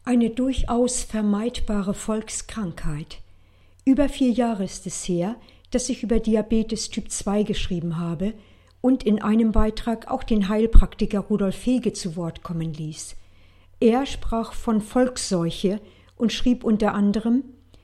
Eine durchaus vermeidbare Volkskrankheit. Über 4 Jahre ist es her, dass ich über Diabetes Typ 2 geschrieben habe und in einem Beitrag auch den Heilpraktiker Rudolf Fege zu Wort kommen ließ. Er sprach von Volksseuche und schrieb unter anderem: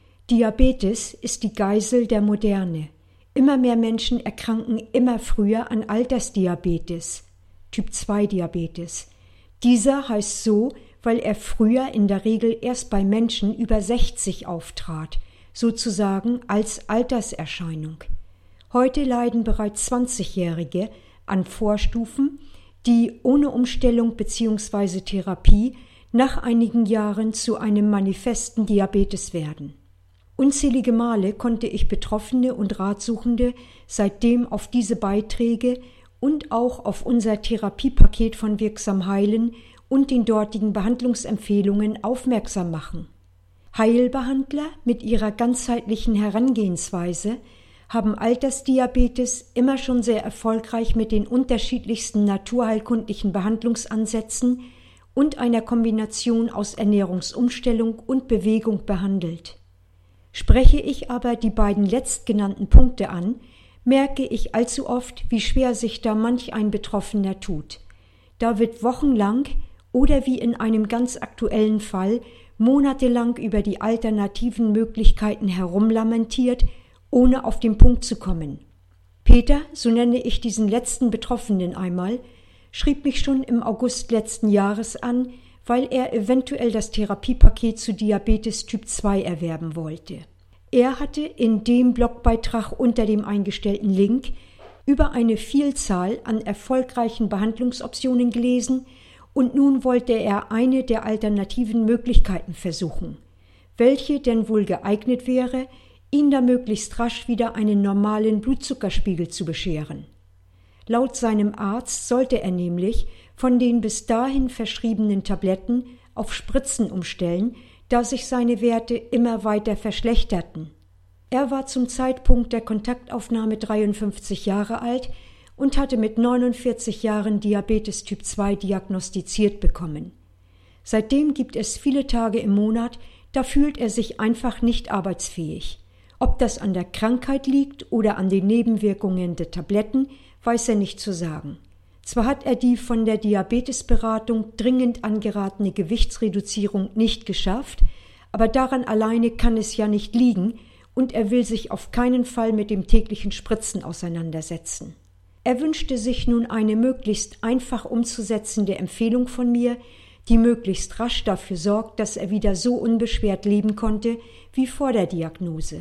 Diabetes ist die Geisel der Moderne. Immer mehr Menschen erkranken immer früher an Altersdiabetes, Typ 2 Diabetes. Dieser heißt so, weil er früher in der Regel erst bei Menschen über 60 auftrat, sozusagen als Alterserscheinung. Heute leiden bereits 20-Jährige an Vorstufen, die ohne Umstellung bzw. Therapie nach einigen Jahren zu einem manifesten Diabetes werden. Unzählige Male konnte ich Betroffene und Ratsuchende seitdem auf diese Beiträge und auch auf unser Therapiepaket von Wirksam Heilen und den dortigen Behandlungsempfehlungen aufmerksam machen. Heilbehandler mit ihrer ganzheitlichen Herangehensweise haben Altersdiabetes immer schon sehr erfolgreich mit den unterschiedlichsten naturheilkundlichen Behandlungsansätzen und einer Kombination aus Ernährungsumstellung und Bewegung behandelt. Spreche ich aber die beiden letztgenannten Punkte an, merke ich allzu oft, wie schwer sich da manch ein Betroffener tut. Da wird wochenlang oder wie in einem ganz aktuellen Fall monatelang über die alternativen Möglichkeiten herumlamentiert, ohne auf den Punkt zu kommen. Peter, so nenne ich diesen letzten Betroffenen einmal, schrieb mich schon im August letzten Jahres an, weil er eventuell das Therapiepaket zu Diabetes Typ 2 erwerben wollte. Er hatte in dem Blogbeitrag unter dem eingestellten Link über eine Vielzahl an erfolgreichen Behandlungsoptionen gelesen und nun wollte er eine der alternativen Möglichkeiten versuchen, welche denn wohl geeignet wäre, ihn da möglichst rasch wieder einen normalen Blutzuckerspiegel zu bescheren. Laut seinem Arzt sollte er nämlich von den bis dahin verschriebenen Tabletten auf Spritzen umstellen, da sich seine Werte immer weiter verschlechterten. Er war zum Zeitpunkt der Kontaktaufnahme 53 Jahre alt und hatte mit 49 Jahren Diabetes Typ 2 diagnostiziert bekommen. Seitdem gibt es viele Tage im Monat, da fühlt er sich einfach nicht arbeitsfähig. Ob das an der Krankheit liegt oder an den Nebenwirkungen der Tabletten, weiß er nicht zu sagen. Zwar hat er die von der Diabetesberatung dringend angeratene Gewichtsreduzierung nicht geschafft, aber daran alleine kann es ja nicht liegen und er will sich auf keinen Fall mit dem täglichen Spritzen auseinandersetzen. Er wünschte sich nun eine möglichst einfach umzusetzende Empfehlung von mir, die möglichst rasch dafür sorgt, dass er wieder so unbeschwert leben konnte wie vor der Diagnose.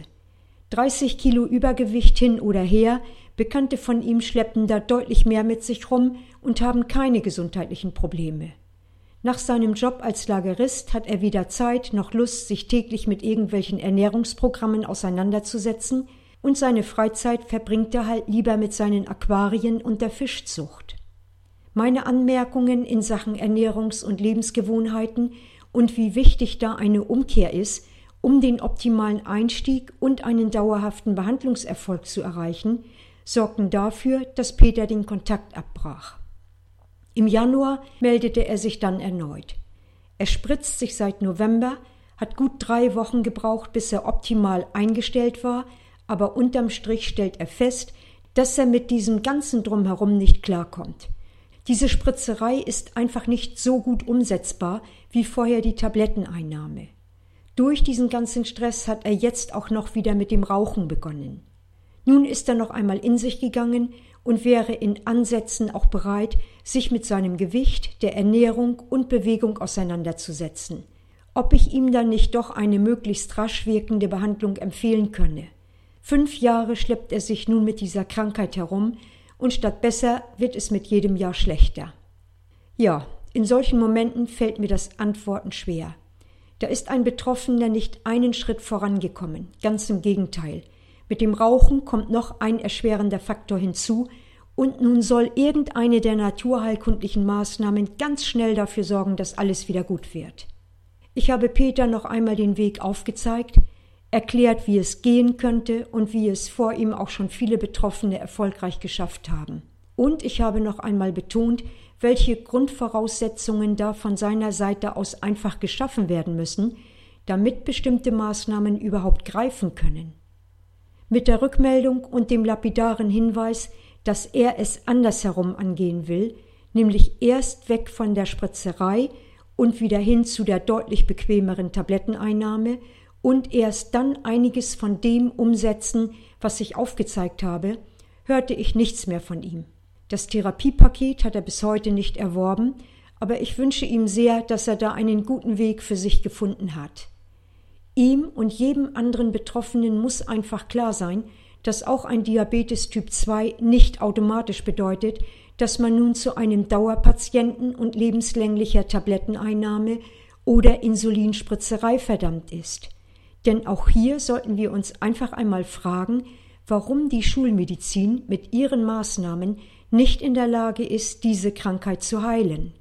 30 Kilo Übergewicht hin oder her, Bekannte von ihm schleppen da deutlich mehr mit sich rum und haben keine gesundheitlichen Probleme. Nach seinem Job als Lagerist hat er weder Zeit noch Lust, sich täglich mit irgendwelchen Ernährungsprogrammen auseinanderzusetzen und seine Freizeit verbringt er halt lieber mit seinen Aquarien und der Fischzucht. Meine Anmerkungen in Sachen Ernährungs- und Lebensgewohnheiten und wie wichtig da eine Umkehr ist, um den optimalen Einstieg und einen dauerhaften Behandlungserfolg zu erreichen, sorgten dafür, dass Peter den Kontakt abbrach. Im Januar meldete er sich dann erneut. Er spritzt sich seit November, hat gut 3 Wochen gebraucht, bis er optimal eingestellt war, aber unterm Strich stellt er fest, dass er mit diesem ganzen Drumherum nicht klarkommt. Diese Spritzerei ist einfach nicht so gut umsetzbar wie vorher die Tabletteneinnahme. Durch diesen ganzen Stress hat er jetzt auch noch wieder mit dem Rauchen begonnen. Nun ist er noch einmal in sich gegangen und wäre in Ansätzen auch bereit, sich mit seinem Gewicht, der Ernährung und Bewegung auseinanderzusetzen. Ob ich ihm dann nicht doch eine möglichst rasch wirkende Behandlung empfehlen könne. 5 Jahre schleppt er sich nun mit dieser Krankheit herum und statt besser wird es mit jedem Jahr schlechter. Ja, in solchen Momenten fällt mir das Antworten schwer. Da ist ein Betroffener nicht einen Schritt vorangekommen, ganz im Gegenteil. Mit dem Rauchen kommt noch ein erschwerender Faktor hinzu und nun soll irgendeine der naturheilkundlichen Maßnahmen ganz schnell dafür sorgen, dass alles wieder gut wird. Ich habe Peter noch einmal den Weg aufgezeigt, erklärt, wie es gehen könnte und wie es vor ihm auch schon viele Betroffene erfolgreich geschafft haben. Und ich habe noch einmal betont, welche Grundvoraussetzungen da von seiner Seite aus einfach geschaffen werden müssen, damit bestimmte Maßnahmen überhaupt greifen können. Mit der Rückmeldung und dem lapidaren Hinweis, dass er es andersherum angehen will, nämlich erst weg von der Spritzerei und wieder hin zu der deutlich bequemeren Tabletteneinnahme und erst dann einiges von dem umsetzen, was ich aufgezeigt habe, hörte ich nichts mehr von ihm. Das Therapiepaket hat er bis heute nicht erworben, aber ich wünsche ihm sehr, dass er da einen guten Weg für sich gefunden hat. Ihm und jedem anderen Betroffenen muss einfach klar sein, dass auch ein Diabetes Typ 2 nicht automatisch bedeutet, dass man nun zu einem Dauerpatienten und lebenslänglicher Tabletteneinnahme oder Insulinspritzerei verdammt ist. Denn auch hier sollten wir uns einfach einmal fragen, warum die Schulmedizin mit ihren Maßnahmen nicht in der Lage ist, diese Krankheit zu heilen.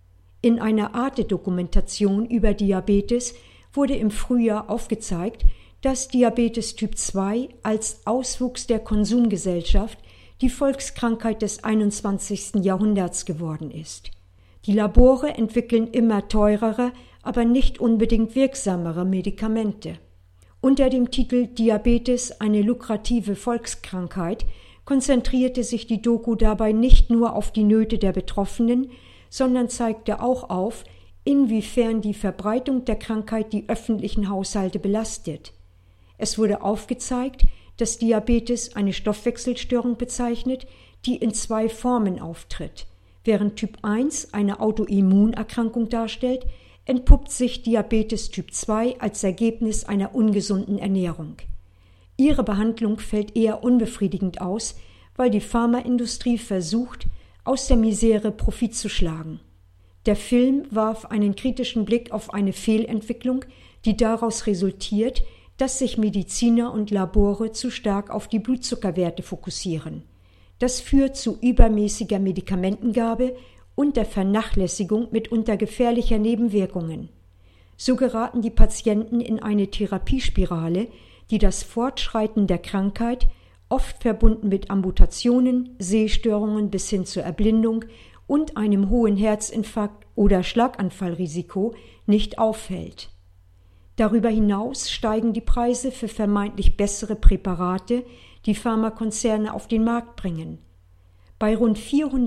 In einer Arte-Dokumentation über Diabetes wurde im Frühjahr aufgezeigt, dass Diabetes Typ 2 als Auswuchs der Konsumgesellschaft die Volkskrankheit des 21. Jahrhunderts geworden ist. Die Labore entwickeln immer teurere, aber nicht unbedingt wirksamere Medikamente. Unter dem Titel Diabetes, eine lukrative Volkskrankheit, konzentrierte sich die Doku dabei nicht nur auf die Nöte der Betroffenen, sondern zeigte auch auf, inwiefern die Verbreitung der Krankheit die öffentlichen Haushalte belastet. Es wurde aufgezeigt, dass Diabetes eine Stoffwechselstörung bezeichnet, die in 2 Formen auftritt. Während Typ 1 eine Autoimmunerkrankung darstellt, entpuppt sich Diabetes Typ 2 als Ergebnis einer ungesunden Ernährung. Ihre Behandlung fällt eher unbefriedigend aus, weil die Pharmaindustrie versucht, aus der Misere Profit zu schlagen. Der Film warf einen kritischen Blick auf eine Fehlentwicklung, die daraus resultiert, dass sich Mediziner und Labore zu stark auf die Blutzuckerwerte fokussieren. Das führt zu übermäßiger Medikamentengabe und der Vernachlässigung mitunter gefährlicher Nebenwirkungen. So geraten die Patienten in eine Therapiespirale, die das Fortschreiten der Krankheit, oft verbunden mit Amputationen, Sehstörungen bis hin zur Erblindung und einem hohen Herzinfarkt- oder Schlaganfallrisiko, nicht aufhält. Darüber hinaus steigen die Preise für vermeintlich bessere Präparate, die Pharmakonzerne auf den Markt bringen. Bei rund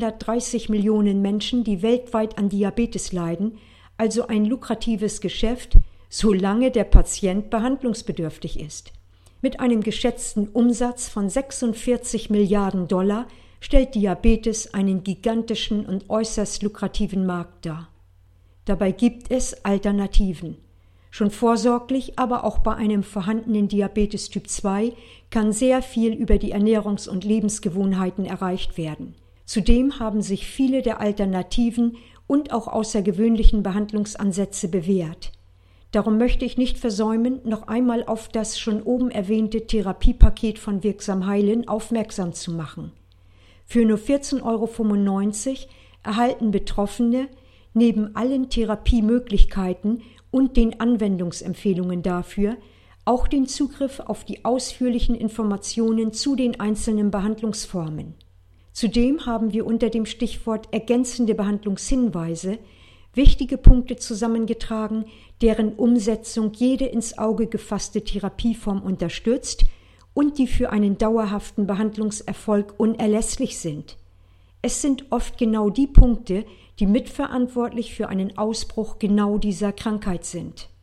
430 Millionen Menschen, die weltweit an Diabetes leiden, also ein lukratives Geschäft, solange der Patient behandlungsbedürftig ist. Mit einem geschätzten Umsatz von 46 Milliarden $, stellt Diabetes einen gigantischen und äußerst lukrativen Markt dar. Dabei gibt es Alternativen. Schon vorsorglich, aber auch bei einem vorhandenen Diabetes Typ 2 kann sehr viel über die Ernährungs- und Lebensgewohnheiten erreicht werden. Zudem haben sich viele der alternativen und auch außergewöhnlichen Behandlungsansätze bewährt. Darum möchte ich nicht versäumen, noch einmal auf das schon oben erwähnte Therapiepaket von Wirksam Heilen aufmerksam zu machen. Für nur 14,95 € erhalten Betroffene neben allen Therapiemöglichkeiten und den Anwendungsempfehlungen dafür auch den Zugriff auf die ausführlichen Informationen zu den einzelnen Behandlungsformen. Zudem haben wir unter dem Stichwort ergänzende Behandlungshinweise wichtige Punkte zusammengetragen, deren Umsetzung jede ins Auge gefasste Therapieform unterstützt und die für einen dauerhaften Behandlungserfolg unerlässlich sind. Es sind oft genau die Punkte, die mitverantwortlich für einen Ausbruch genau dieser Krankheit sind.